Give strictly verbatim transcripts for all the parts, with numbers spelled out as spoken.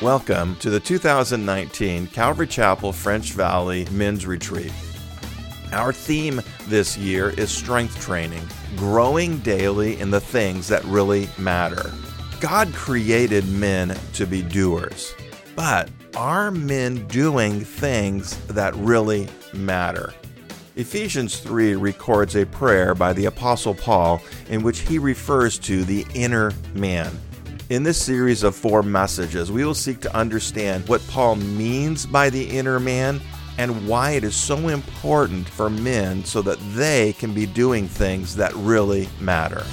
Welcome to the two thousand nineteen Calvary Chapel French Valley Men's Retreat. Our theme this year is strength training, growing daily in the things that really matter. God created men to be doers, but are men doing things that really matter? Ephesians three records a prayer by the Apostle Paul in which he refers to the inner man. In this series of four messages, we will seek to understand what Paul means by the inner man and why it is so important for men so that they can be doing things that really matter.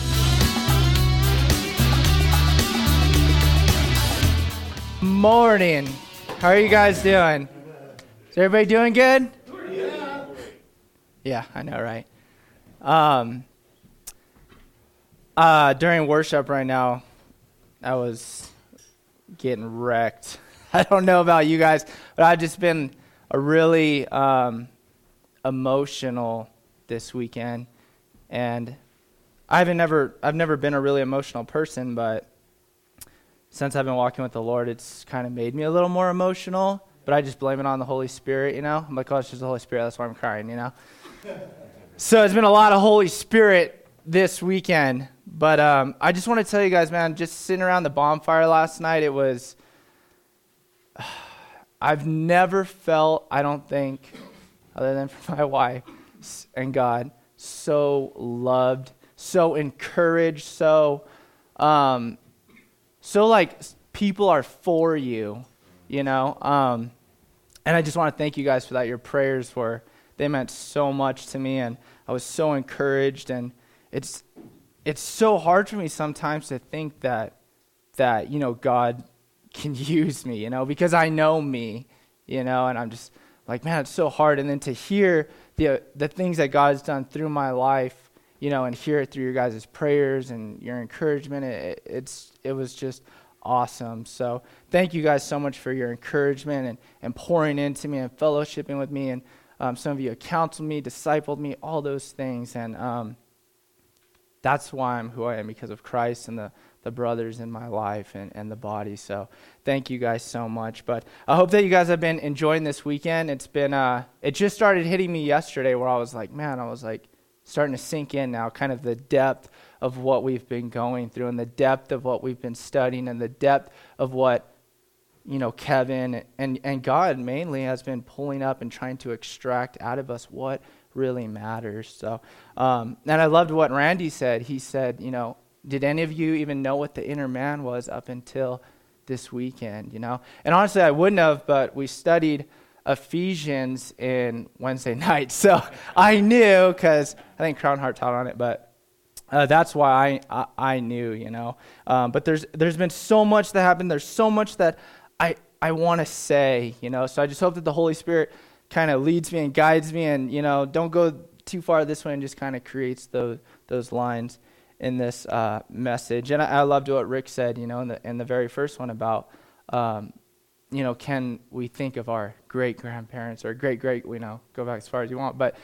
Morning. How are you guys doing? Is everybody doing good? Yeah. Yeah, I know, right? Um, uh, during worship right now, I was getting wrecked. I don't know about you guys, but I've just been a really um, emotional this weekend, and I haven't never I've never been a really emotional person, but since I've been walking with the Lord, it's kind of made me a little more emotional. But I just blame it on the Holy Spirit, you know. I'm like, oh, it's just the Holy Spirit. That's why I'm crying, you know. So it's been a lot of Holy Spirit this weekend. But um, I just want to tell you guys, man, just sitting around the bonfire last night, it was, I've never felt, I don't think, other than for my wife and God, so loved, so encouraged, so, um, so like people are for you, you know. Um, and I just want to thank you guys for that. Your prayers were, they meant so much to me, and I was so encouraged, and it's, It's so hard for me sometimes to think that, that, you know, God can use me, you know, because I know me, you know, and I'm just like, man, it's so hard. And then to hear the the things that God has done through my life, you know, and hear it through your guys' prayers and your encouragement, it, it's it was just awesome. So thank you guys so much for your encouragement and, and pouring into me and fellowshipping with me. And um, some of you have counseled me, discipled me, all those things. And, um, that's why I'm who I am, because of Christ and the, the brothers in my life and, and the body. So thank you guys so much. But I hope that you guys have been enjoying this weekend. It's been, uh, it just started hitting me yesterday where I was like, man, I was like starting to sink in now, kind of the depth of what we've been going through and the depth of what we've been studying and the depth of what, you know, Kevin and, and God mainly has been pulling up and trying to extract out of us what really matters. So, um, and I loved what Randy said. He said, you know, did any of you even know what the inner man was up until this weekend, you know? And honestly, I wouldn't have, but we studied Ephesians in Wednesday night. So I knew, because I think Crown Heart taught on it, but uh, that's why I, I, I knew, you know? Um, but there's there's been so much that happened. There's so much that I, I want to say, you know? So I just hope that the Holy Spirit kind of leads me and guides me, and, you know, don't go too far this way, and just kind of creates those those lines in this uh, message. And I, I loved what Rick said, you know, in the in the very first one about, um, you know, can we think of our great grandparents or great great, you know, go back as far as you want, but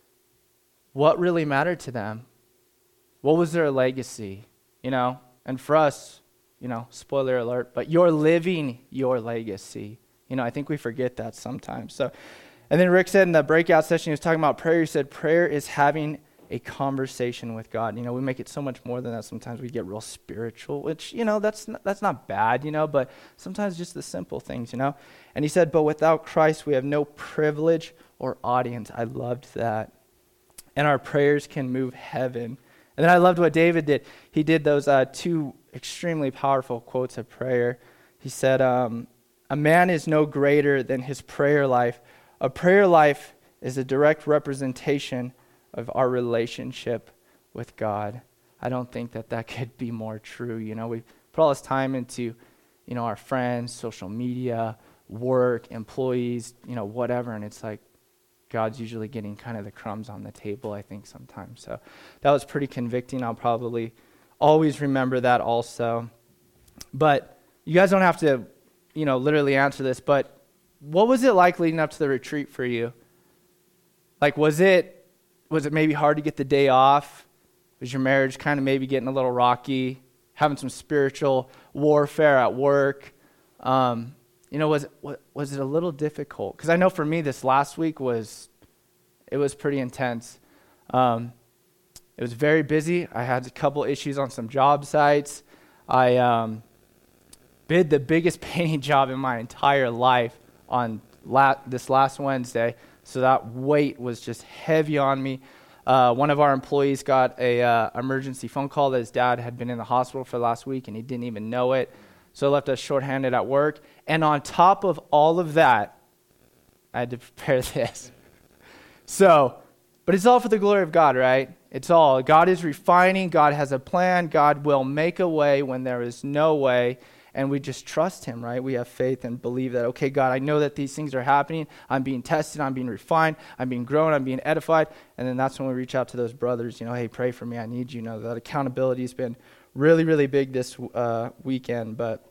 what really mattered to them? What was their legacy? You know, and for us, you know, spoiler alert, but you're living your legacy. You know, I think we forget that sometimes. So. And then Rick said in the breakout session, he was talking about prayer. He said prayer is having a conversation with God. You know, we make it so much more than that. Sometimes we get real spiritual, which, you know, that's not, that's not bad, you know, but sometimes just the simple things, you know. And he said, but without Christ, we have no privilege or audience. I loved that. And our prayers can move heaven. And then I loved what David did. He did those uh, two extremely powerful quotes of prayer. He said, um, a man is no greater than his prayer life. A prayer life is a direct representation of our relationship with God. I don't think that that could be more true. You know, we put all this time into, you know, our friends, social media, work, employees, you know, whatever. And it's like God's usually getting kind of the crumbs on the table, I think, sometimes. So that was pretty convicting. I'll probably always remember that also. But you guys don't have to, you know, literally answer this, but what was it like leading up to the retreat for you? Like, was it was it maybe hard to get the day off? Was your marriage kind of maybe getting a little rocky? Having some spiritual warfare at work? Um, you know, was, was, was it a little difficult? Because I know for me this last week was, it was pretty intense. Um, it was very busy. I had a couple issues on some job sites. I um, did the biggest painting job in my entire life on la- this last Wednesday. So that weight was just heavy on me. Uh, one of our employees got a uh, emergency phone call that his dad had been in the hospital for the last week and he didn't even know it. So it left us shorthanded at work. And on top of all of that, I had to prepare this. So, but it's all for the glory of God, right? It's all. God is refining. God has a plan. God will make a way when there is no way. And we just trust him, right? We have faith and believe that, okay, God, I know that these things are happening. I'm being tested. I'm being refined. I'm being grown. I'm being edified. And then that's when we reach out to those brothers, you know, hey, pray for me. I need you. You know, that accountability has been really, really big this uh, weekend. But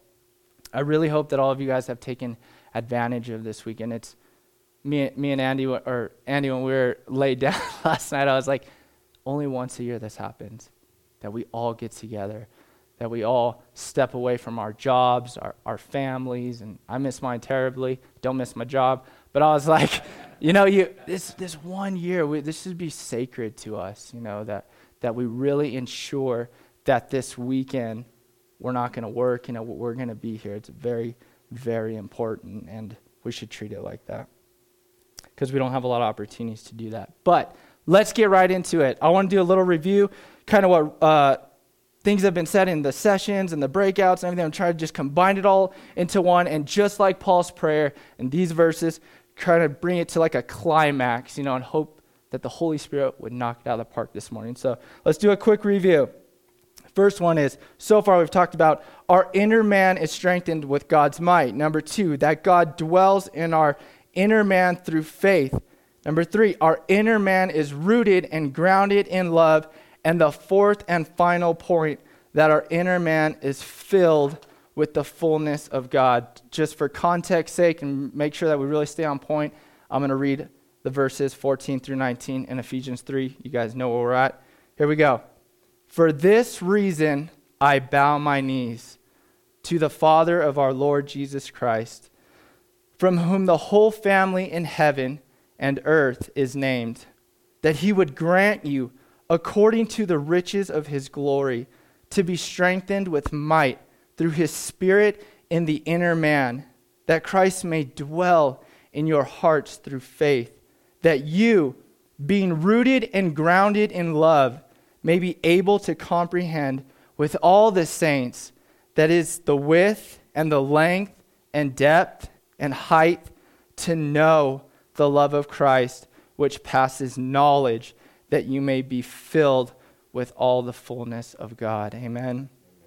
I really hope that all of you guys have taken advantage of this weekend. It's me, me and Andy, or Andy, when we were laid down last night, I was like, only once a year this happens, that we all get together, that we all step away from our jobs, our, our families, and I miss mine terribly. Don't miss my job. But I was like, you know, you this this one year, we, this should be sacred to us, you know, that that we really ensure that this weekend we're not going to work, you know, we're going to be here. It's very, very important, and we should treat it like that because we don't have a lot of opportunities to do that. But let's get right into it. I want to do a little review, kind of what uh, things have been said in the sessions and the breakouts and everything. I'm trying to just combine it all into one, and just like Paul's prayer in these verses, try to bring it to like a climax, you know, and hope that the Holy Spirit would knock it out of the park this morning. So let's do a quick review. First one is, so far we've talked about our inner man is strengthened with God's might. Number two, that God dwells in our inner man through faith. Number three, our inner man is rooted and grounded in love. And the fourth and final point, that our inner man is filled with the fullness of God. Just for context sake and make sure that we really stay on point, I'm going to read the verses fourteen through nineteen in Ephesians three. You guys know where we're at. Here we go. For this reason, I bow my knees to the Father of our Lord Jesus Christ, from whom the whole family in heaven and earth is named, that he would grant you, according to the riches of his glory, to be strengthened with might through his Spirit in the inner man, that Christ may dwell in your hearts through faith, that you, being rooted and grounded in love, may be able to comprehend with all the saints, that is the width and the length and depth and height, to know the love of Christ, which passes knowledge, that you may be filled with all the fullness of God. Amen. Amen.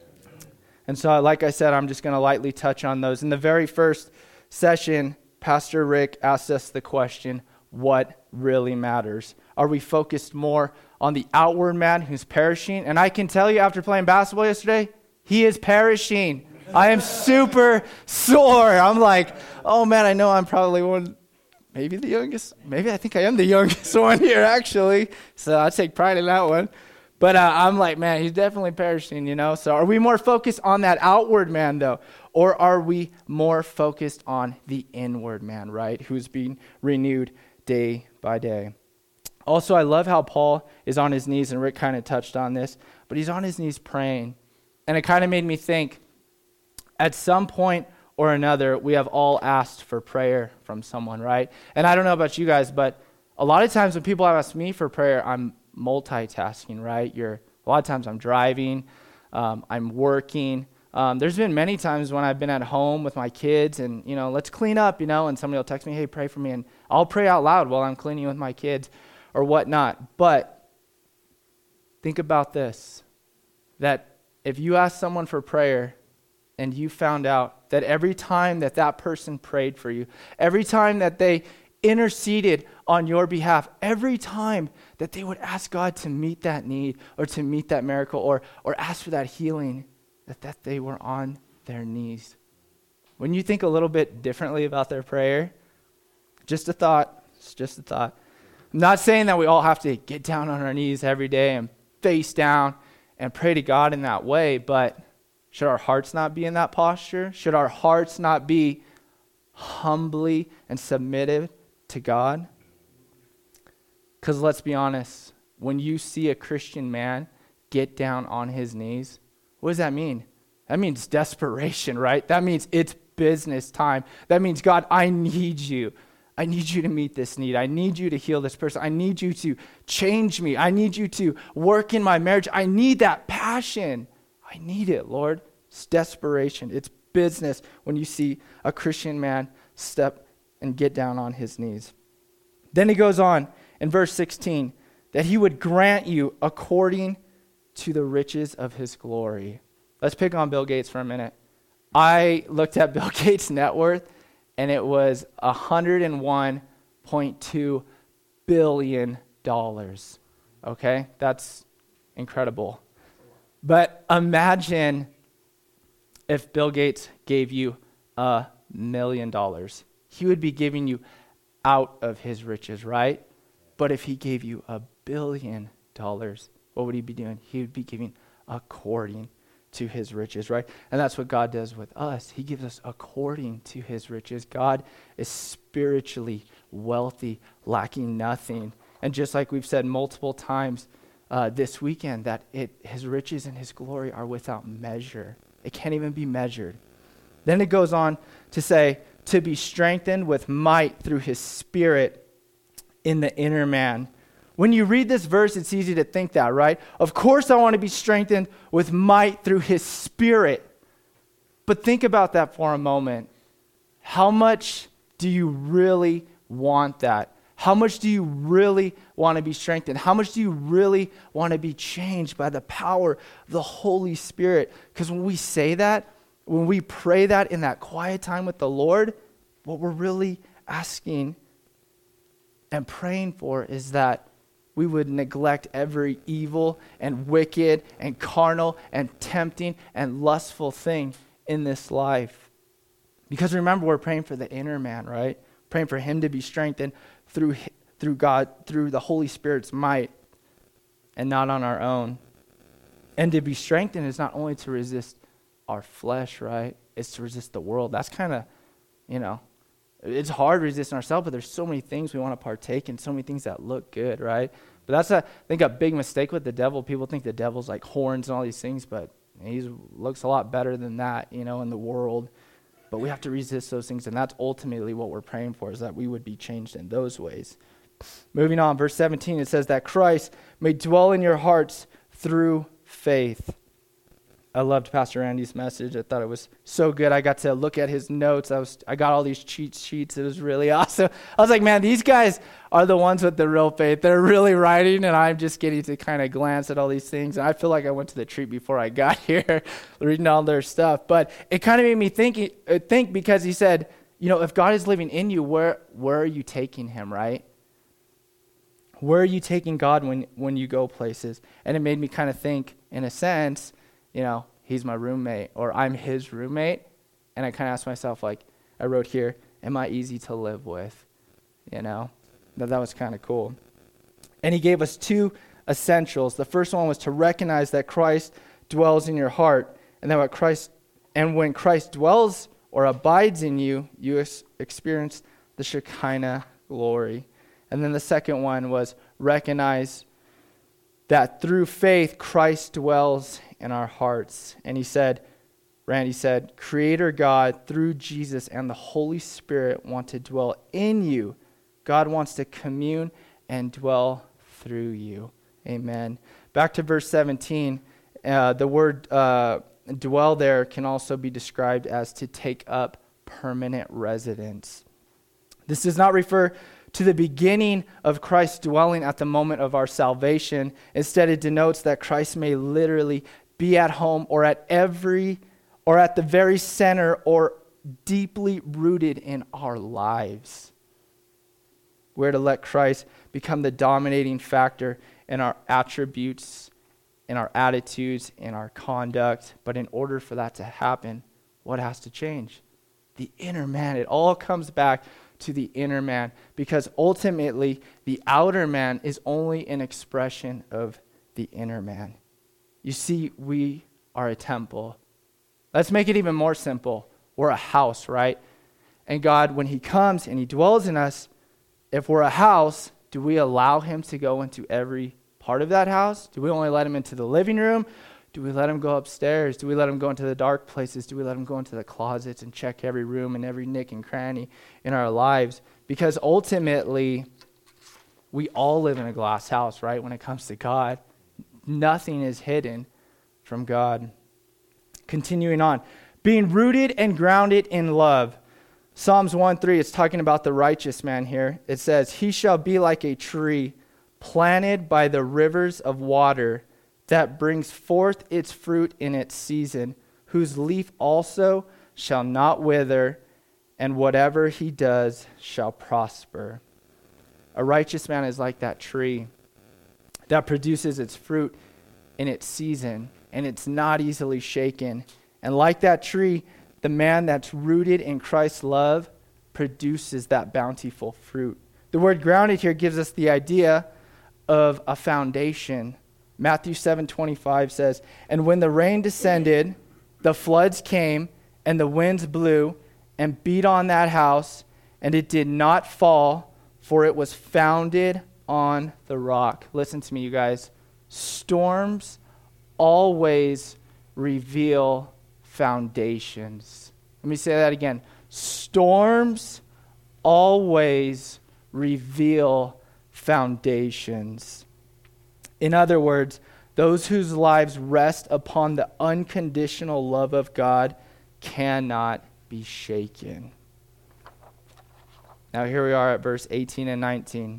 And so, like I said, I'm just going to lightly touch on those. In the very first session, Pastor Rick asked us the question, what really matters? Are we focused more on the outward man who's perishing? And I can tell you, after playing basketball yesterday, he is perishing. I am super sore. I'm like, oh man, I know I'm probably one, maybe the youngest. Maybe I think I am the youngest one here, actually. So I take pride in that one. But uh, I'm like, man, he's definitely perishing, you know. So are we more focused on that outward man, though? Or are we more focused on the inward man, right? Who's being renewed day by day. Also, I love how Paul is on his knees, and Rick kind of touched on this, but he's on his knees praying. And it kind of made me think, at some point or another, we have all asked for prayer from someone, right? And I don't know about you guys, but a lot of times when people ask me for prayer, I'm multitasking, right? You're a lot of times I'm driving, um, I'm working. Um, there's been many times when I've been at home with my kids and, you know, let's clean up, you know, and somebody will text me, hey, pray for me. And I'll pray out loud while I'm cleaning with my kids or whatnot. But think about this, that if you ask someone for prayer and you found out that every time that that person prayed for you, every time that they interceded on your behalf, every time that they would ask God to meet that need or to meet that miracle or or ask for that healing, that, that they were on their knees. When you think a little bit differently about their prayer, just a thought, it's just a thought. I'm not saying that we all have to get down on our knees every day and face down and pray to God in that way, but Should our hearts not be in that posture? Should our hearts not be humbly and submitted to God? Because let's be honest, when you see a Christian man get down on his knees, what does that mean? That means desperation, right? That means it's business time. That means, God, I need you. I need you to meet this need. I need you to heal this person. I need you to change me. I need you to work in my marriage. I need that passion. I need it, Lord. It's desperation. It's business when you see a Christian man step and get down on his knees. Then he goes on in verse sixteen, that he would grant you according to the riches of his glory. Let's pick on Bill Gates for a minute. I looked at Bill Gates' net worth, and it was one hundred one point two billion dollars. Okay? That's incredible. But imagine if Bill Gates gave you a million dollars. He would be giving you out of his riches, right? But if he gave you a billion dollars, what would he be doing? He would be giving according to his riches, right? And that's what God does with us. He gives us according to his riches. God is spiritually wealthy, lacking nothing. And just like we've said multiple times uh, this weekend, that it, his riches and his glory are without measure. It can't even be measured. Then it goes on to say, to be strengthened with might through his Spirit in the inner man. When you read this verse, it's easy to think that, right? Of course I want to be strengthened with might through his Spirit. But think about that for a moment. How much do you really want that? How much do you really want to be strengthened? How much do you really want to be changed by the power of the Holy Spirit? Because when we say that, when we pray that in that quiet time with the Lord, what we're really asking and praying for is that we would neglect every evil and wicked and carnal and tempting and lustful thing in this life. Because remember, we're praying for the inner man, right? Praying for him to be strengthened through through God, through the Holy Spirit's might, and not on our own. And to be strengthened is not only to resist our flesh, right? It's to resist the world. That's kind of, you know, it's hard resisting ourselves, but there's so many things we want to partake in, so many things that look good, right? But that's, a, I think, a big mistake with the devil. People think the devil's like horns and all these things, but he looks a lot better than that, you know, in the world. But we have to resist those things, and that's ultimately what we're praying for, is that we would be changed in those ways. Moving on, verse seventeen, it says that Christ may dwell in your hearts through faith. I loved Pastor Andy's message. I thought it was so good. I got to look at his notes. I was I got all these cheat sheets. It was really awesome. I was like, man, these guys are the ones with the real faith. They're really writing, and I'm just getting to kind of glance at all these things. And I feel like I went to the treat before I got here, reading all their stuff. But it kind of made me think, uh, think because he said, you know, if God is living in you, where where are you taking him, right? Where are you taking God when, when you go places? And it made me kind of think, in a sense, you know, he's my roommate, or I'm his roommate. And I kind of asked myself, like, I wrote here, am I easy to live with? You know, that, that was kind of cool. And he gave us two essentials. The first one was to recognize that Christ dwells in your heart, and that what Christ, and when Christ dwells or abides in you, you ex- experience the Shekinah glory. And then the second one was recognize that through faith, Christ dwells in our hearts. And he said, Randy said, Creator God, through Jesus and the Holy Spirit, want to dwell in you. God wants to commune and dwell through you. Amen. Back to verse seventeen, uh, the word uh, dwell there can also be described as to take up permanent residence. This does not refer to the beginning of Christ dwelling at the moment of our salvation. Instead, it denotes that Christ may literally be at home or at every, or at the very center, or deeply rooted in our lives. We're to let Christ become the dominating factor in our attributes, in our attitudes, in our conduct. But in order for that to happen, what has to change? The inner man. It all comes back to the inner man, because ultimately the outer man is only an expression of the inner man. You see, we are a temple. Let's make it even more simple. We're a house, right? And God, when he comes and he dwells in us, if we're a house, do we allow him to go into every part of that house? Do we only let him into the living room? Do we let him go upstairs? Do we let him go into the dark places? Do we let him go into the closets and check every room and every nook and cranny in our lives? Because ultimately, we all live in a glass house, right? When it comes to God, nothing is hidden from God. Continuing on, being rooted and grounded in love. Psalms one three, it's talking about the righteous man here. It says, he shall be like a tree planted by the rivers of water that brings forth its fruit in its season, whose leaf also shall not wither, and whatever he does shall prosper. A righteous man is like that tree that produces its fruit in its season, and it's not easily shaken. And like that tree, the man that's rooted in Christ's love produces that bountiful fruit. The word grounded here gives us the idea of a foundation. Matthew seven twenty-five says, and when the rain descended, the floods came, and the winds blew and beat on that house, and it did not fall, for it was founded on the rock. Listen to me, you guys. Storms always reveal foundations. Let me say that again. Storms always reveal foundations. In other words, those whose lives rest upon the unconditional love of God cannot be shaken. Now here we are at verse eighteen and nineteen.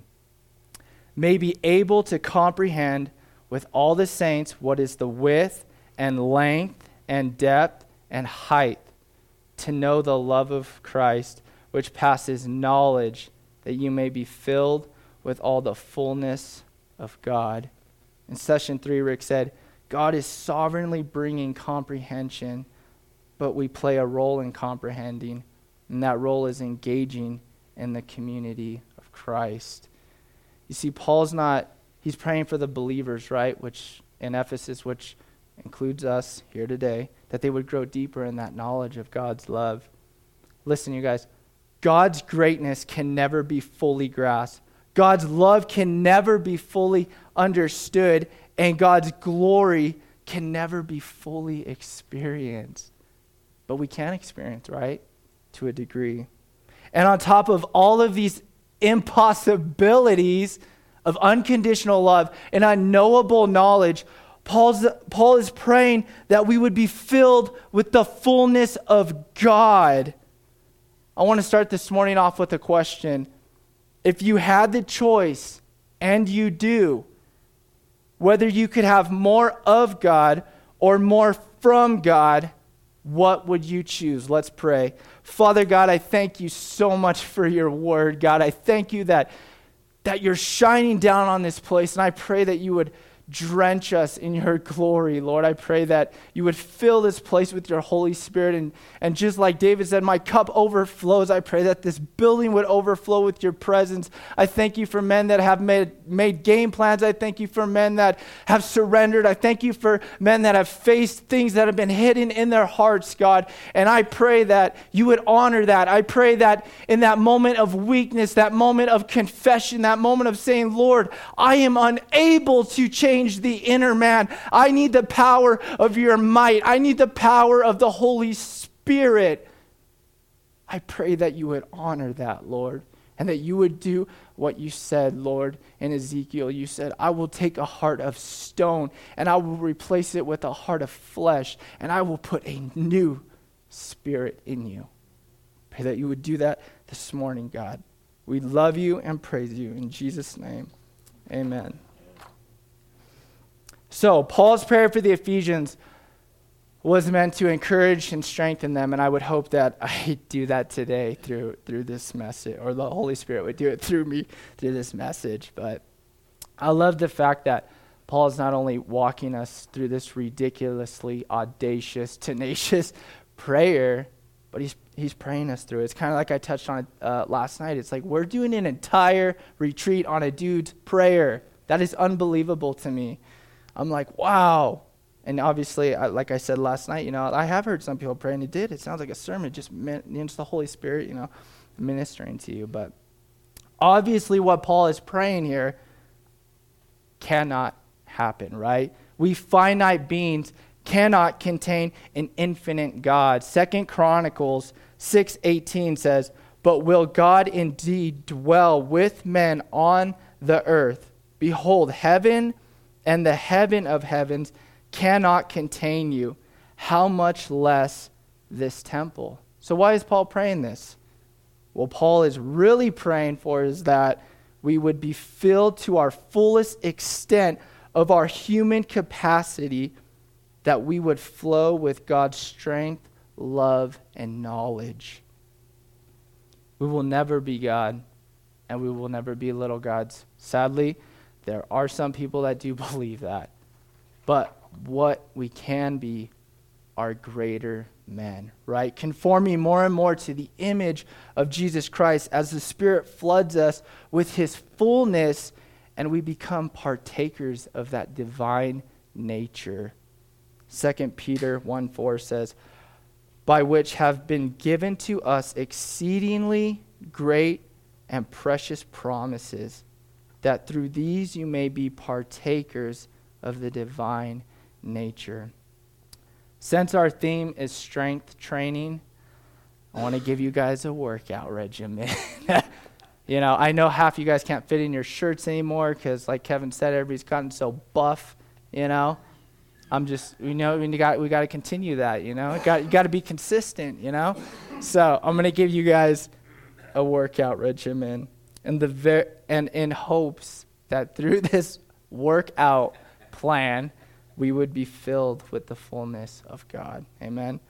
May be able to comprehend with all the saints what is the width and length and depth and height, to know the love of Christ, which passes knowledge, that you may be filled with all the fullness of God. In session three, Rick said, God is sovereignly bringing comprehension, but we play a role in comprehending, and that role is engaging in the community of Christ. You see, Paul's not, he's praying for the believers, right, which in Ephesus, which includes us here today, that they would grow deeper in that knowledge of God's love. Listen, you guys, God's greatness can never be fully grasped. God's love can never be fully understood, and God's glory can never be fully experienced. But we can experience, right? To a degree. And on top of all of these impossibilities of unconditional love and unknowable knowledge, Paul's, Paul is praying that we would be filled with the fullness of God. I want to start this morning off with a question. If you had the choice, and you do, whether you could have more of God or more from God, what would you choose? Let's pray. Father God, I thank you so much for your word. God, I thank you that, that you're shining down on this place, and I pray that you would drench us in your glory, Lord. I pray that you would fill this place with your Holy Spirit. And, and just like David said, my cup overflows. I pray that this building would overflow with your presence. I thank you for men that have made, made game plans. I thank you for men that have surrendered. I thank you for men that have faced things that have been hidden in their hearts, God. And I pray that you would honor that. I pray that in that moment of weakness, that moment of confession, that moment of saying, Lord, I am unable to change the inner man. I need the power of your might. I need the power of the Holy Spirit. I pray that you would honor that, Lord, and that you would do what you said, Lord, in Ezekiel. You said, I will take a heart of stone and I will replace it with a heart of flesh, and I will put a new spirit in you. Pray that you would do that this morning, God. We love you and praise you. In Jesus' name, amen. So, Paul's prayer for the Ephesians was meant to encourage and strengthen them, and I would hope that I do that today through through this message, or the Holy Spirit would do it through me through this message. But I love the fact that Paul is not only walking us through this ridiculously audacious, tenacious prayer, but he's he's praying us through it. It's kind of like I touched on it uh, last night. It's like we're doing an entire retreat on a dude's prayer. That is unbelievable to me. I'm like, wow. And obviously, I, like I said last night, you know, I have heard some people pray, and it did. It sounds like a sermon, just meant, it's the Holy Spirit, you know, ministering to you. But obviously what Paul is praying here cannot happen, right? We finite beings cannot contain an infinite God. Second Chronicles six eighteen says, "But will God indeed dwell with men on the earth? Behold, heaven and the heaven of heavens cannot contain you. How much less this temple?" So why is Paul praying this? Well, Paul is really praying for is that we would be filled to our fullest extent of our human capacity, that we would flow with God's strength, love, and knowledge. We will never be God, and we will never be little gods. Sadly, there are some people that do believe that. But what we can be are greater men, right? Conforming more and more to the image of Jesus Christ as the Spirit floods us with his fullness, and we become partakers of that divine nature. Second Peter one four says, "By which have been given to us exceedingly great and precious promises, that through these you may be partakers of the divine nature." Since our theme is strength training, I want to give you guys a workout regimen. You know, I know half you guys can't fit in your shirts anymore because, like Kevin said, everybody's gotten so buff, you know. I'm just, you know, we got we got to continue that, you know. Got you got to be consistent, you know. So I'm gonna give you guys a workout regimen, and the ver- and in hopes that through this workout plan, we would be filled with the fullness of God. Amen. Amen.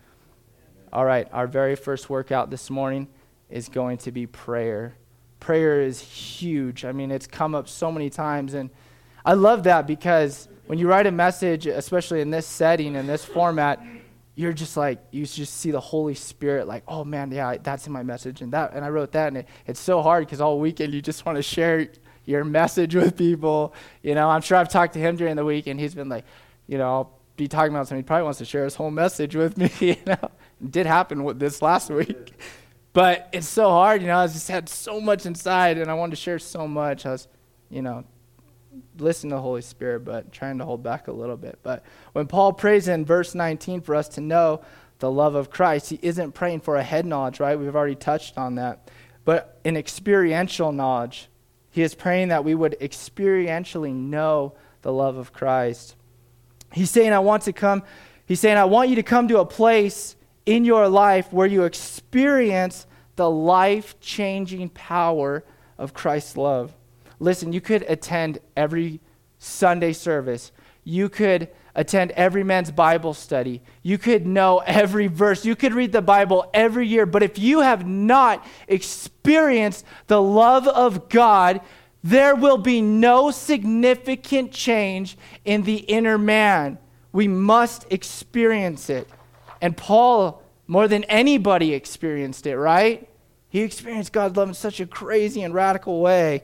All right, our very first workout this morning is going to be prayer. Prayer is huge. I mean, it's come up so many times, and I love that because when you write a message, especially in this setting, in this format, you're just like, you just see the Holy Spirit like, oh man, yeah, that's in my message, and that, and I wrote that, and it, it's so hard because all weekend you just want to share your message with people. You know, I'm sure I've talked to him during the week, and he's been like, you know, I'll be talking about something, he probably wants to share his whole message with me, you know. It did happen with this last week. But it's so hard, you know, I just had so much inside, and I wanted to share so much. I was, you know, listening to the Holy Spirit, but trying to hold back a little bit. But when Paul prays in verse nineteen for us to know the love of Christ, he isn't praying for a head knowledge, right? We've already touched on that. But an experiential knowledge. He is praying that we would experientially know the love of Christ. He's saying, I want to come, he's saying, I want you to come to a place in your life where you experience the life-changing power of Christ's love. Listen, you could attend every Sunday service. You could attend every men's Bible study. You could know every verse. You could read the Bible every year. But if you have not experienced the love of God, there will be no significant change in the inner man. We must experience it. And Paul, more than anybody, experienced it, right? He experienced God's love in such a crazy and radical way.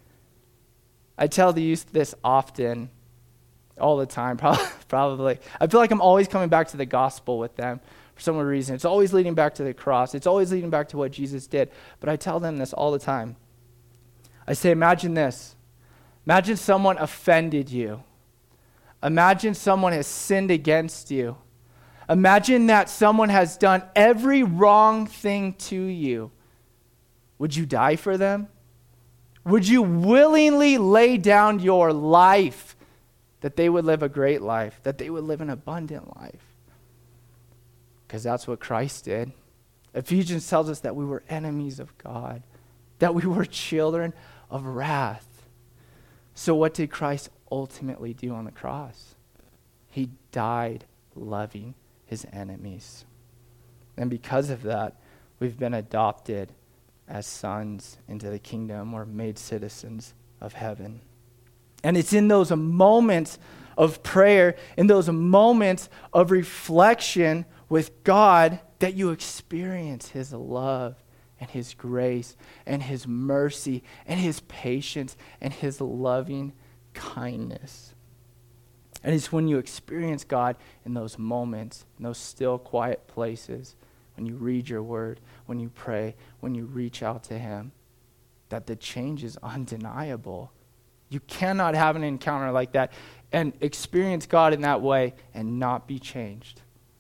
I tell the youth this often, all the time, probably. I feel like I'm always coming back to the gospel with them for some reason. It's always leading back to the cross. It's always leading back to what Jesus did. But I tell them this all the time. I say, imagine this. Imagine someone offended you. Imagine someone has sinned against you. Imagine that someone has done every wrong thing to you. Would you die for them? Would you willingly lay down your life that they would live a great life, that they would live an abundant life? Because that's what Christ did. Ephesians tells us that we were enemies of God, that we were children of wrath. So what did Christ ultimately do on the cross? He died loving his enemies. And because of that, we've been adopted as sons into the kingdom, or made citizens of heaven. And it's in those moments of prayer, in those moments of reflection with God, that you experience his love and his grace and his mercy and his patience and his loving kindness. And it's when you experience God in those moments, in those still, quiet places, when you read your word, when you pray, when you reach out to him, that the change is undeniable. You cannot have an encounter like that and experience God in that way and not be changed.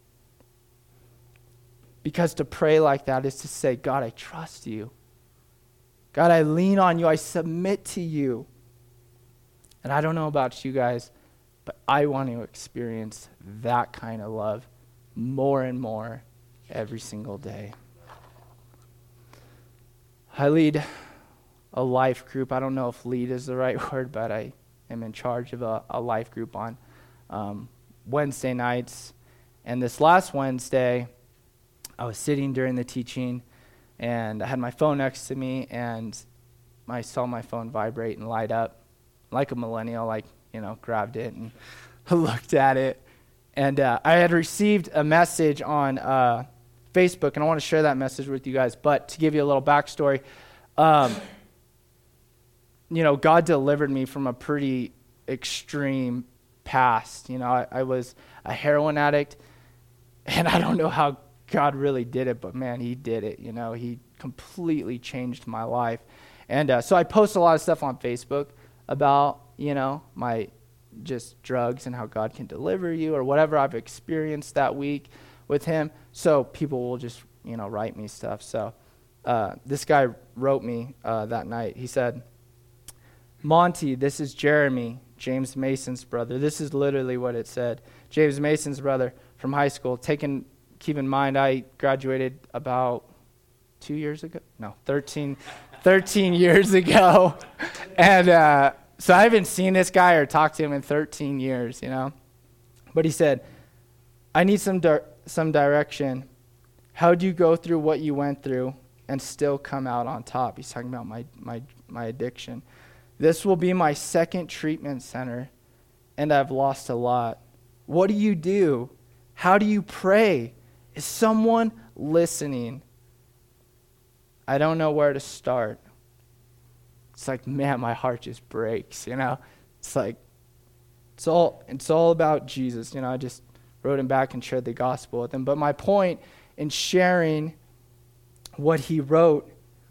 Because to pray like that is to say, God, I trust you. God, I lean on you. I submit to you. And I don't know about you guys, but I want to experience that kind of love more and more every single day. I lead a life group. I don't know if lead is the right word, but I am in charge of a, a life group on um, Wednesday nights. And this last Wednesday, I was sitting during the teaching, and I had my phone next to me, and I saw my phone vibrate and light up like a millennial, like, you know, grabbed it and looked at it. And uh, I had received a message on uh, Facebook, and I want to share that message with you guys. But to give you a little backstory, um, you know, God delivered me from a pretty extreme past. You know, I, I was a heroin addict, and I don't know how God really did it, but man, he did it. You know, he completely changed my life. And uh, so I post a lot of stuff on Facebook about, you know, my just drugs and how God can deliver you or whatever I've experienced that week with him. So people will just, you know, write me stuff. So uh, this guy wrote me uh, that night. He said, Monty, this is Jeremy, James Mason's brother. This is literally what it said. James Mason's brother from high school. Taking, keep in mind, I graduated about two years ago. No, thirteen, thirteen years ago. And uh, so I haven't seen this guy or talked to him in thirteen years, you know. But he said, I need some di- some direction. How do you go through what you went through and still come out on top? He's talking about my my my addiction. This will be my second treatment center, and I've lost a lot. What do you do? How do you pray? Is someone listening? I don't know where to start. It's like, man, my heart just breaks, you know? It's like, it's all it's all about Jesus. You know, I just wrote him back and shared the gospel with him. But my point in sharing what he wrote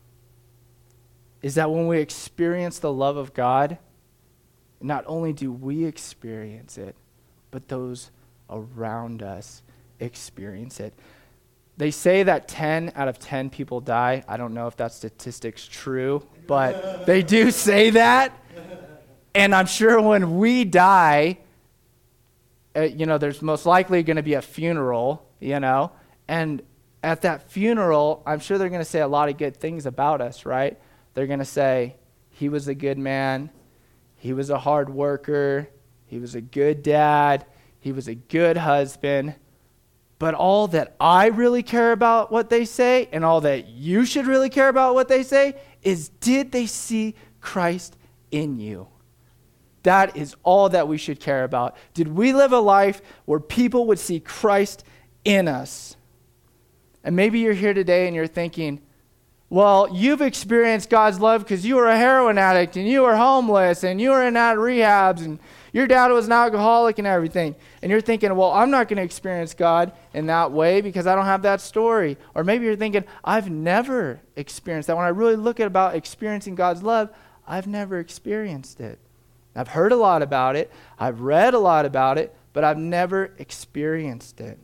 is that when we experience the love of God, not only do we experience it, but those around us experience it. They say that ten out of ten people die. I don't know if that statistic's true, but they do say that. And I'm sure when we die, uh, you know, there's most likely going to be a funeral, you know, and at that funeral, I'm sure they're going to say a lot of good things about us, right? They're going to say, he was a good man, he was a hard worker, he was a good dad, he was a good husband. But all that I really care about what they say, and all that you should really care about what they say, is did they see Christ in you? That is all that we should care about. Did we live a life where people would see Christ in us? And maybe you're here today and you're thinking, well, you've experienced God's love because you were a heroin addict and you were homeless and you were in out of rehabs and your dad was an alcoholic and everything. And you're thinking, well, I'm not going to experience God in that way because I don't have that story. Or maybe you're thinking, I've never experienced that. When I really look at about experiencing God's love, I've never experienced it. I've heard a lot about it. I've read a lot about it, but I've never experienced it.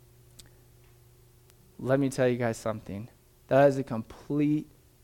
Let me tell you guys something. That is a complete,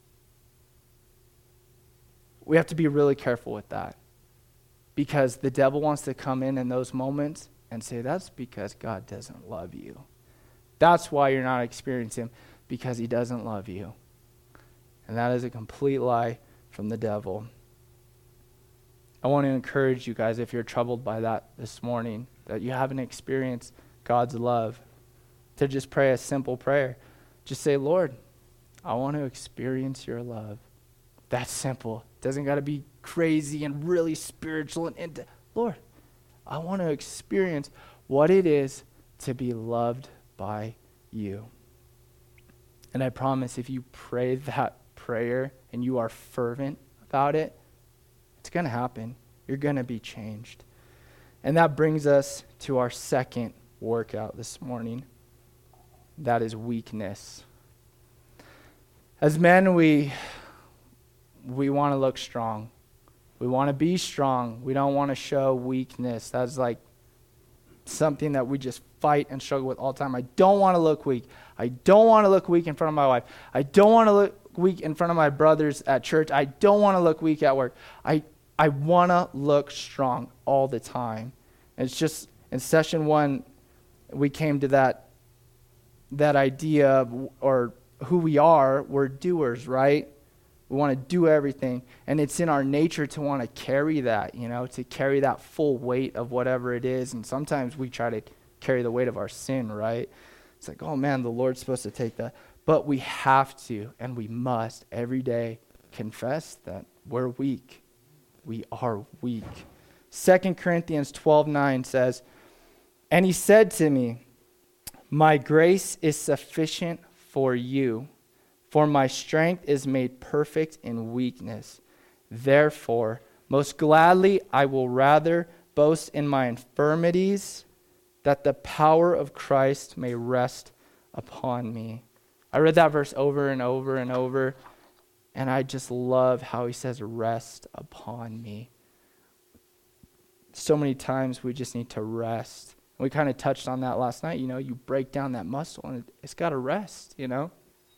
we have to be really careful with that. Because the devil wants to come in in those moments and say, that's because God doesn't love you. That's why you're not experiencing him, because he doesn't love you. And that is a complete lie from the devil. I want to encourage you guys, if you're troubled by that this morning, that you haven't experienced God's love, to just pray a simple prayer. Just say, Lord, I want to experience your love. That's simple. It doesn't got to be crazy and really spiritual and into. Lord, I want to experience what it is to be loved by you. And I promise if you pray that prayer and you are fervent about it, it's going to happen. You're going to be changed. And that brings us to our second workout this morning. That is weakness. As men, we we want to look strong. We want to be strong. We don't want to show weakness. That's like something that we just fight and struggle with all the time. I don't want to look weak. I don't want to look weak in front of my wife. I don't want to look weak in front of my brothers at church. I don't want to look weak at work. I I want to look strong all the time. And it's just in session one, we came to that that idea of, or who we are. We're doers, right? We want to do everything. And it's in our nature to want to carry that, you know, to carry that full weight of whatever it is. And sometimes we try to carry the weight of our sin, right? It's like, oh man, the Lord's supposed to take that. But we have to, and we must every day confess that we're weak. We are weak. Second Corinthians twelve nine says, and he said to me, my grace is sufficient for you, for my strength is made perfect in weakness. Therefore, most gladly I will rather boast in my infirmities, that the power of Christ may rest upon me. I read that verse over and over and over, and I just love how he says, rest upon me. So many times we just need to rest. We kind of touched on that last night. You know, you break down that muscle, and it's got to rest, you know.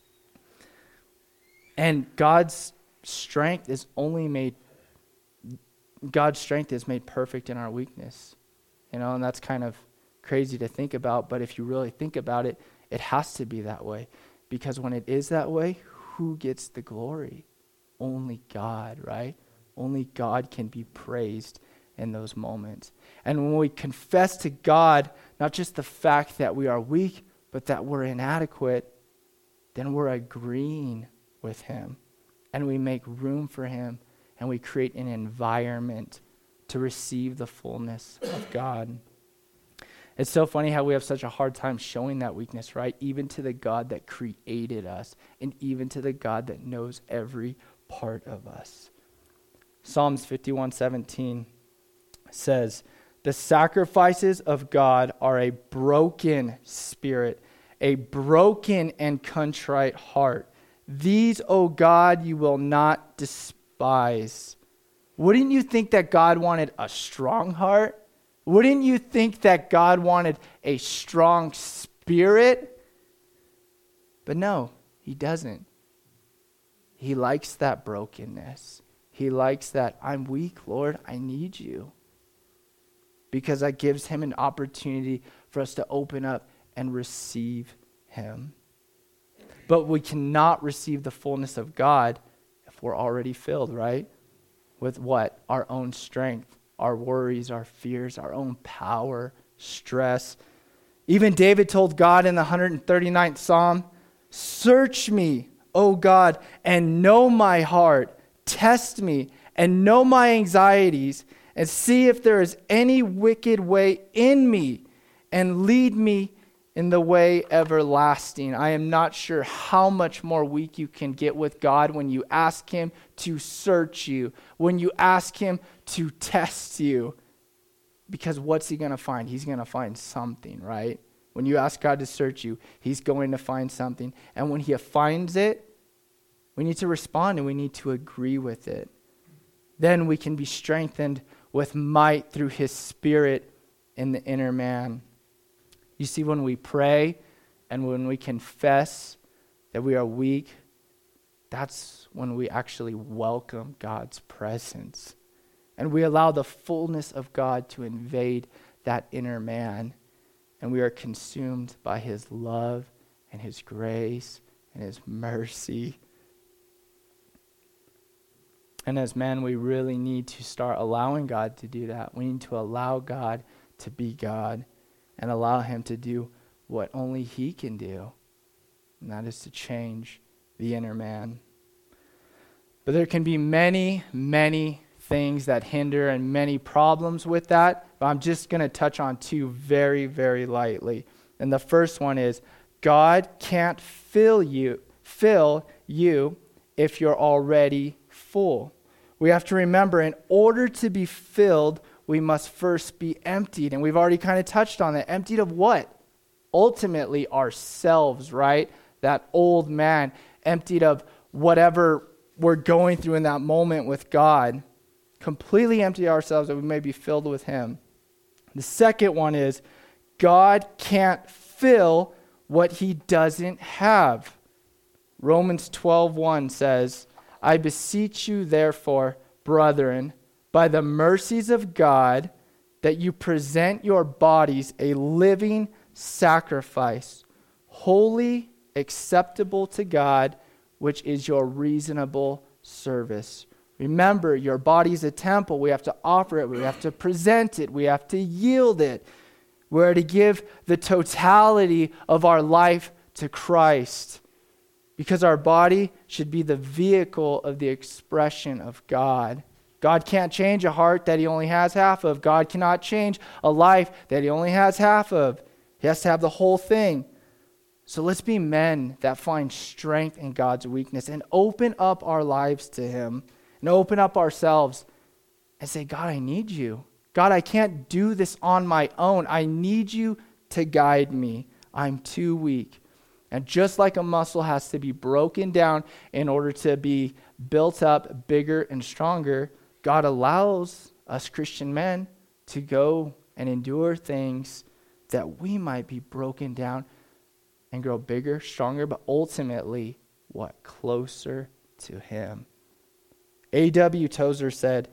And God's strength is only made, God's strength is made perfect in our weakness. You know, and that's kind of crazy to think about, but if you really think about it, it has to be that way. Because when it is that way, who gets the glory? Only God, right? Only God can be praised in those moments. And when we confess to God, not just the fact that we are weak, but that we're inadequate, then we're agreeing with him. And we make room for him, and we create an environment to receive the fullness of God. It's so funny how we have such a hard time showing that weakness, right? Even to the God that created us, and even to the God that knows every part of us. Psalms fifty-one seventeen says, the sacrifices of God are a broken spirit, a broken and contrite heart. These, O God, you will not despise. Wouldn't you think that God wanted a strong heart? Wouldn't you think that God wanted a strong spirit? But no, he doesn't. He likes that brokenness. He likes that, I'm weak, Lord, I need you. Because that gives him an opportunity for us to open up and receive him. But we cannot receive the fullness of God if we're already filled, right? With what? Our own strength, our worries, our fears, our own power, stress. Even David told God in the one hundred thirty-ninth Psalm, search me, O God, and know my heart. Test me and know my anxieties, and see if there is any wicked way in me, and lead me in the way everlasting. I am not sure how much more weak you can get with God when you ask him to search you, when you ask him to test you. Because what's he going to find? He's going to find something, right? When you ask God to search you, he's going to find something. And when he finds it, we need to respond and we need to agree with it. Then we can be strengthened with might through his spirit in the inner man. You see, when we pray and when we confess that we are weak, that's when we actually welcome God's presence. And we allow the fullness of God to invade that inner man. And we are consumed by his love and his grace and his mercy. And as men, we really need to start allowing God to do that. We need to allow God to be God and allow him to do what only he can do. And that is to change the inner man. But there can be many, many things that hinder and many problems with that. But I'm just going to touch on two very, very lightly. And the first one is God can't fill you, fill you if you're already full. We have to remember, in order to be filled we must first be emptied. And we've already kind of touched on that. Emptied of what? Ultimately ourselves, right? That old man, emptied of whatever we're going through in that moment with God. Completely empty ourselves that we may be filled with him. The second one is God can't fill what he doesn't have. Romans twelve one says, I beseech you therefore, brethren, by the mercies of God, that you present your bodies a living sacrifice, holy, acceptable to God, which is your reasonable service. Remember, your body is a temple. We have to offer it. We have to present it. We have to yield it. We're to give the totality of our life to Christ, because our body should be the vehicle of the expression of God. God can't change a heart that he only has half of. God cannot change a life that he only has half of. He has to have the whole thing. So let's be men that find strength in God's weakness and open up our lives to him and open up ourselves and say, God, I need you. God, I can't do this on my own. I need you to guide me. I'm too weak. And just like a muscle has to be broken down in order to be built up bigger and stronger, God allows us Christian men to go and endure things that we might be broken down and grow bigger, stronger, but ultimately, what? Closer to him. A W Tozer said,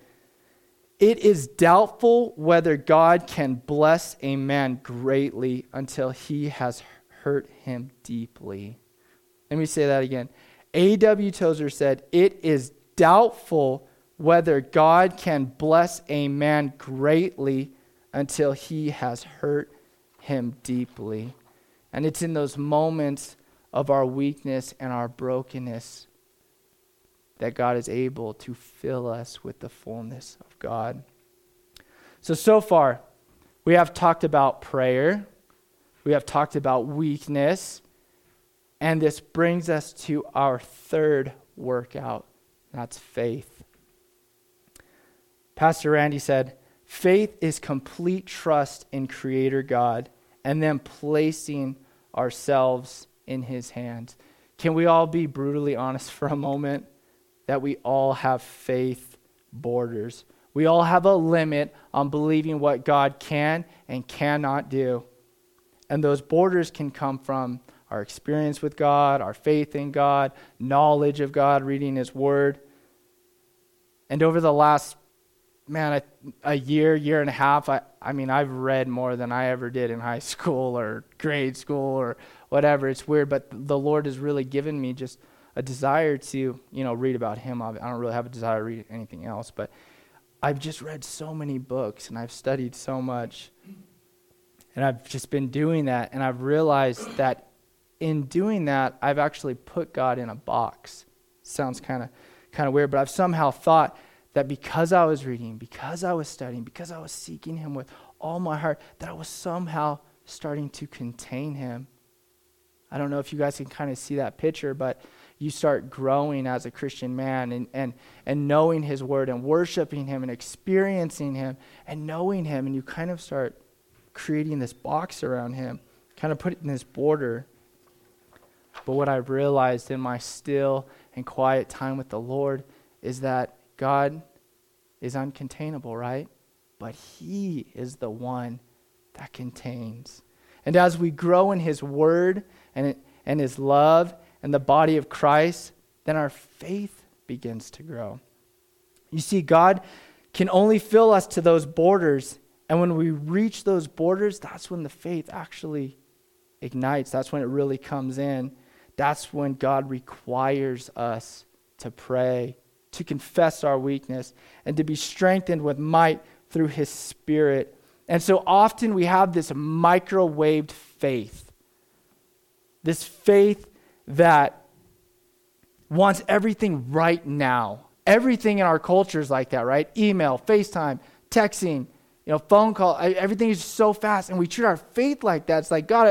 it is doubtful whether God can bless a man greatly until he has hurt him deeply. Let me say that again. A W Tozer said, it is doubtful whether God can bless a man greatly until he has hurt him deeply. And it's in those moments of our weakness and our brokenness that God is able to fill us with the fullness of God. So, so far, we have talked about prayer. We have talked about weakness. And this brings us to our third workout. That's faith. Pastor Randy said, faith is complete trust in Creator God and then placing ourselves in his hands. Can we all be brutally honest for a moment? That we all have faith borders. We all have a limit on believing what God can and cannot do. And those borders can come from our experience with God, our faith in God, knowledge of God, reading his word. And over the last, man, a, a year, year and a half, I, I mean, I've read more than I ever did in high school or grade school or whatever. It's weird, but the Lord has really given me just a desire to, you know, read about him. I don't really have a desire to read anything else, but I've just read so many books and I've studied so much. And I've just been doing that, and I've realized that in doing that, I've actually put God in a box. Sounds kind of kind of weird, but I've somehow thought that because I was reading, because I was studying, because I was seeking him with all my heart, that I was somehow starting to contain him. I don't know if you guys can kind of see that picture, but you start growing as a Christian man and, and, and knowing his word and worshiping him and experiencing him and knowing him, and you kind of start creating this box around him, kind of putting this border. But what I've realized in my still and quiet time with the Lord is that God is uncontainable, right? But he is the one that contains. And as we grow in his word and, and his love and the body of Christ, then our faith begins to grow. You see, God can only fill us to those borders. And when we reach those borders, that's when the faith actually ignites. That's when it really comes in. That's when God requires us to pray, to confess our weakness, and to be strengthened with might through his Spirit. And so often we have this microwaved faith. This faith that wants everything right now. Everything in our culture is like that, right? Email, FaceTime, texting, you know, phone call. Everything is so fast, and we treat our faith like that. It's like, God,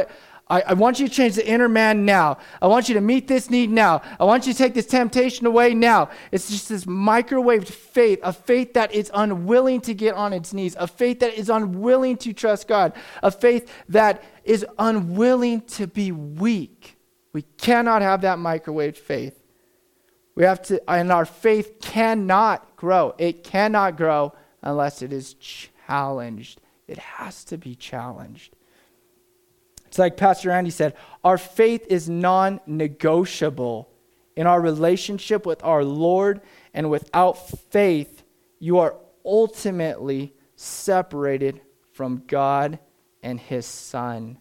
I, I want you to change the inner man now. I want you to meet this need now. I want you to take this temptation away now. It's just this microwaved faith, a faith that is unwilling to get on its knees, a faith that is unwilling to trust God, a faith that is unwilling to be weak. We cannot have that microwaved faith. We have to, and our faith cannot grow. It cannot grow unless it is challenged. It has to be challenged. It's like Pastor Andy said, our faith is non-negotiable in our relationship with our Lord, and without faith, you are ultimately separated from God and His Son.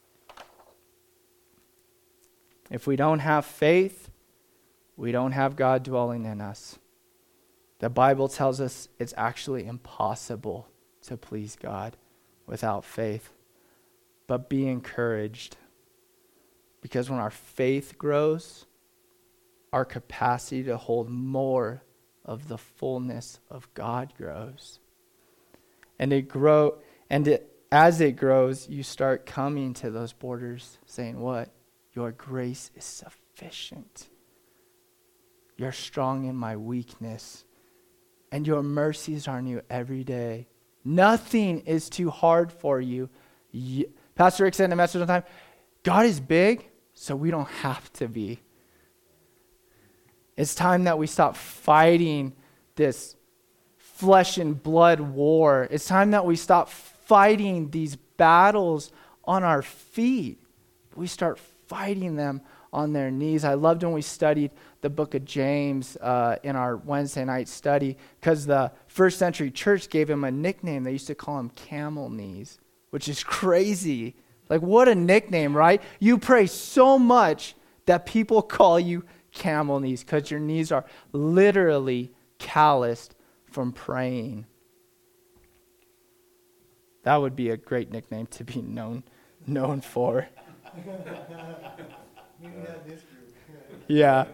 If we don't have faith, we don't have God dwelling in us. The Bible tells us it's actually impossible to please God without faith. But be encouraged, because when our faith grows, our capacity to hold more of the fullness of God grows. And it grow, and it, as it grows, you start coming to those borders saying, what? Your grace is sufficient. You're strong in my weakness, and your mercies are new every day. Nothing is too hard for you. you Pastor Rick said in the message one time, God is big, so we don't have to be. It's time that we stop fighting this flesh and blood war. It's time that we stop fighting these battles on our feet. We start fighting them on their knees. I loved when we studied the book of James uh, in our Wednesday night study, because the first century church gave him a nickname. They used to call him Camel Knees, which is crazy. Like, what a nickname, right? You pray so much that people call you camel knees, because your knees are literally calloused from praying. That would be a great nickname to be known known for. Yeah.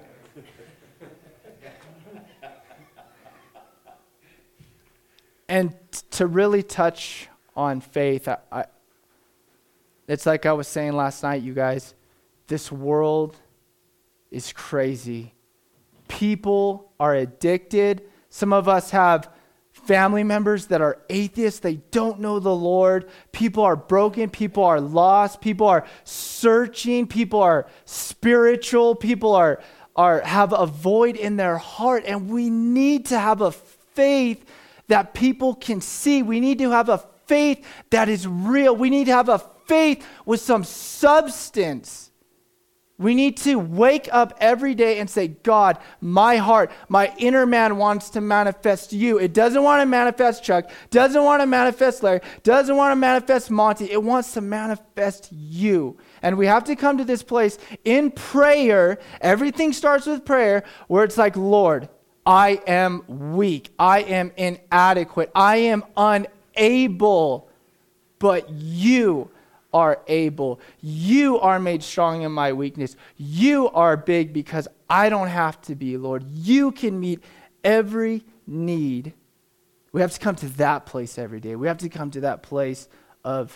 And t- to really touch on faith, I, I, it's like I was saying last night, you guys, this world is crazy. People are addicted. Some of us have family members that are atheists. They don't know the Lord. People are broken. People are lost. People are searching. People are spiritual. People are, are have a void in their heart. And we need to have a faith that people can see. We need to have a faith that is real. We need to have a faith with some substance. We need to wake up every day and say, God, my heart, my inner man wants to manifest you. It doesn't want to manifest Chuck, doesn't want to manifest Larry, doesn't want to manifest Monty. It wants to manifest you. And we have to come to this place in prayer. Everything starts with prayer, where it's like, Lord, I am weak. I am inadequate. I am unable. But you are able. You are made strong in my weakness. You are big because I don't have to be, Lord. You can meet every need. We have to come to that place every day. We have to come to that place of,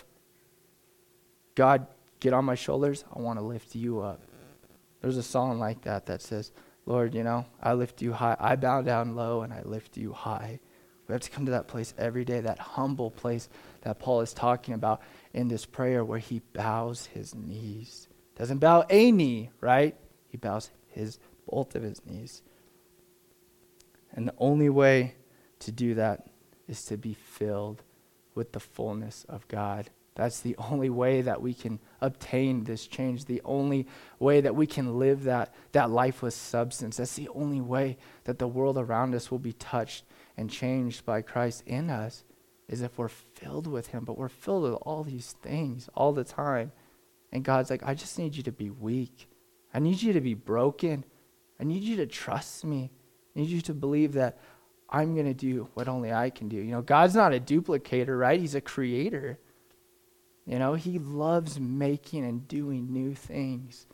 God, get on my shoulders. I want to lift you up. There's a song like that that says, Lord, you know, I lift you high. I bow down low and I lift you high. We have to come to that place every day, that humble place that Paul is talking about in this prayer, where he bows his knees. Doesn't bow a knee, right? He bows his both of his knees. And the only way to do that is to be filled with the fullness of God. That's the only way that we can obtain this change. The only way that we can live that, that life with substance. That's the only way that the world around us will be touched and changed by Christ in us, is if we're filled with him. But we're filled with all these things all the time. And God's like, I just need you to be weak. I need you to be broken. I need you to trust me. I need you to believe that I'm going to do what only I can do. You know, God's not a duplicator, right? He's a creator. You know, he loves making and doing new things.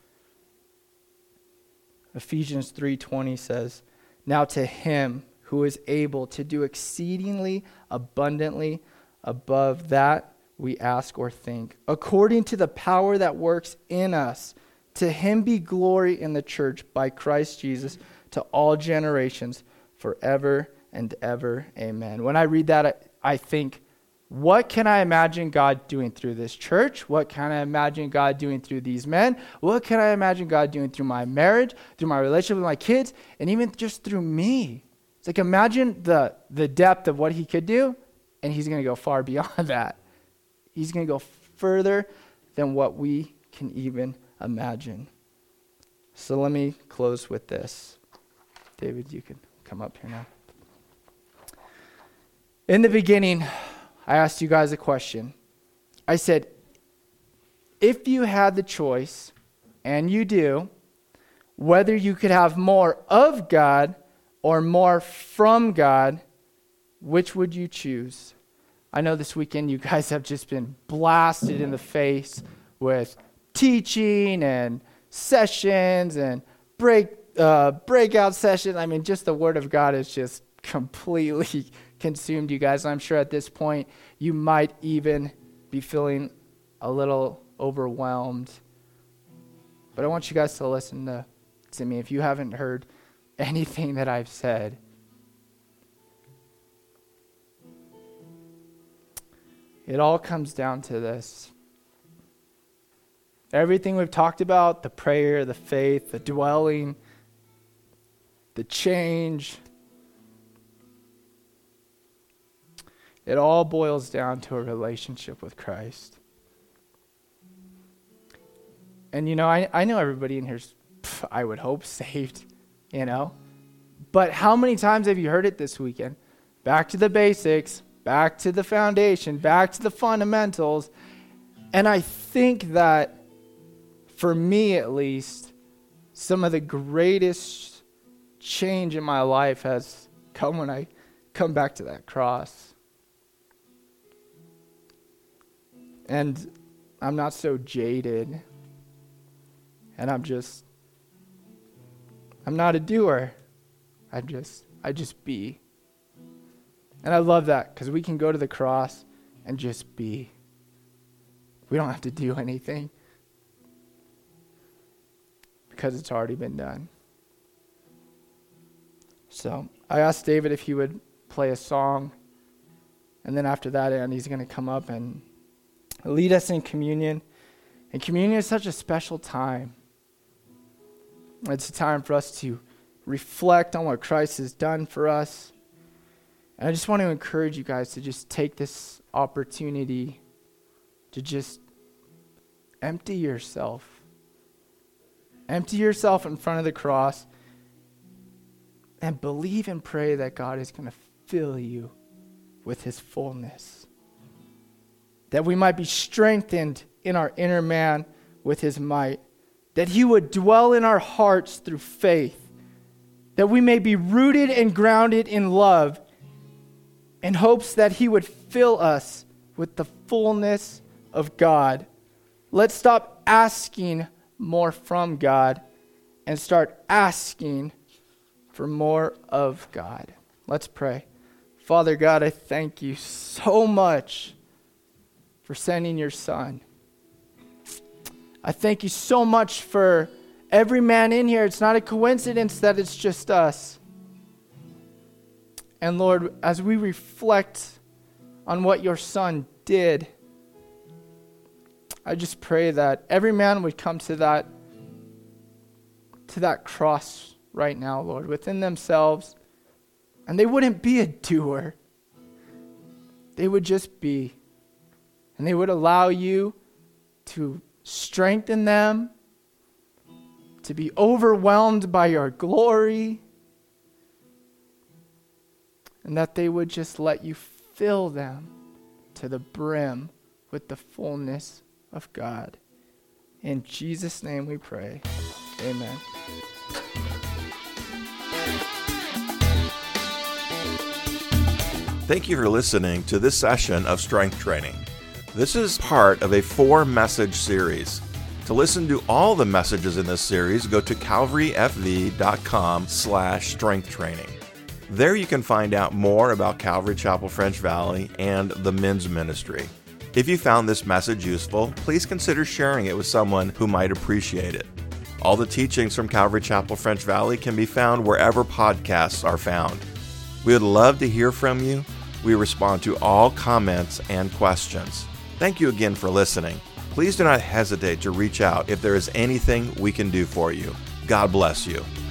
Ephesians three twenty says, now to him who is able to do exceedingly abundantly above that we ask or think, according to the power that works in us. To him be glory in the church by Christ Jesus to all generations forever and ever. Amen. When I read that, I, I think, what can I imagine God doing through this church? What can I imagine God doing through these men? What can I imagine God doing through my marriage, through my relationship with my kids, and even just through me? It's like, imagine the, the depth of what he could do, and he's going to go far beyond that. He's going to go further than what we can even imagine. So let me close with this. David, you can come up here now. In the beginning, I asked you guys a question. I said, if you had the choice, and you do, whether you could have more of God or more from God, which would you choose? I know this weekend you guys have just been blasted in the face with teaching and sessions and break uh, breakout sessions. I mean, just the Word of God has just completely consumed you guys. I'm sure at this point you might even be feeling a little overwhelmed. But I want you guys to listen to, to me. If you haven't heard anything that I've said, it all comes down to this. Everything we've talked about, the prayer, the faith, the dwelling, the change, it all boils down to a relationship with Christ. And you know, I, I know everybody in here's, pff, I would hope, saved, you know. But how many times have you heard it this weekend? Back to the basics, back to the foundation, back to the fundamentals. And I think that, for me at least, some of the greatest change in my life has come when I come back to that cross. And I'm not so jaded. And I'm just, I'm not a doer. I just, I just be. And I love that because we can go to the cross and just be. We don't have to do anything because it's already been done. So I asked David if he would play a song. And then after that, Andy's going to come up and lead us in communion. And communion is such a special time. It's a time for us to reflect on what Christ has done for us. And I just want to encourage you guys to just take this opportunity to just empty yourself. Empty yourself in front of the cross and believe and pray that God is going to fill you with his fullness. That we might be strengthened in our inner man with his might. That he would dwell in our hearts through faith. That we may be rooted and grounded in love, in hopes that he would fill us with the fullness of God. Let's stop asking more from God and start asking for more of God. Let's pray. Father God, I thank you so much for sending your Son. I thank you so much for every man in here. It's not a coincidence that it's just us. And Lord, as we reflect on what your Son did, I just pray that every man would come to that, to that cross right now, Lord, within themselves, and they wouldn't be a doer. They would just be. And they would allow you to strengthen them, to be overwhelmed by your glory, and that they would just let you fill them to the brim with the fullness of God. In Jesus' name we pray. Amen. Thank you for listening to this session of Strength Training. This is part of a four-message series. To listen to all the messages in this series, go to calvaryfv.com slash strength training. There you can find out more about Calvary Chapel French Valley and the men's ministry. If you found this message useful, please consider sharing it with someone who might appreciate it. All the teachings from Calvary Chapel French Valley can be found wherever podcasts are found. We would love to hear from you. We respond to all comments and questions. Thank you again for listening. Please do not hesitate to reach out if there is anything we can do for you. God bless you.